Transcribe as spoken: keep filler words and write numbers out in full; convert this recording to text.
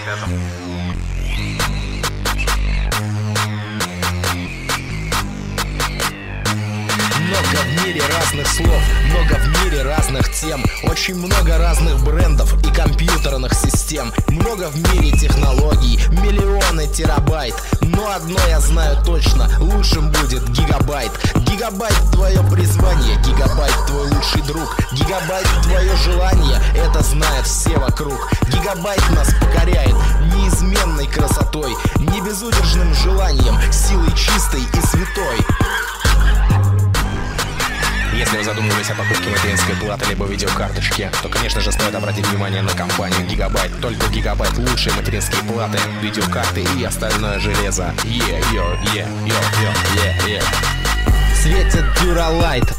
ребята. Много в мире разных слов, много в мире разных тем, очень много разных брендов и компьютерных систем, много в мире технологий, миллионы терабайт. Но одно я знаю точно, лучшим будет гигабайт. Гигабайт твое призвание, гигабайт твой лучший друг, гигабайт твое желание, это знают все вокруг. Гигабайт нас покоряет неизменной красотой, не безудержным желанием, силой чистой и святой. Если вы задумывались о покупке материнской платы либо видеокарточки, то, конечно же, стоит обратить внимание на компанию Гигабайт. Только Гигабайт — лучшие материнские платы, видеокарты и остальное железо. Yeah, yo, yeah, yo, yo, yeah, yeah. Светит Дюралайт,